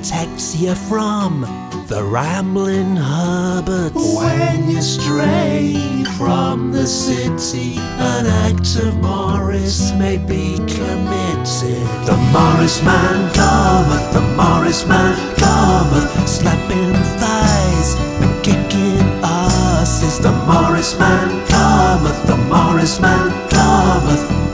protects you from the rambling Herberts. When you stray from the city, an act of Morris may be committed. The Morris man cometh, the Morris man cometh, slapping thighs and kicking asses. The Morris man cometh, the Morris man cometh.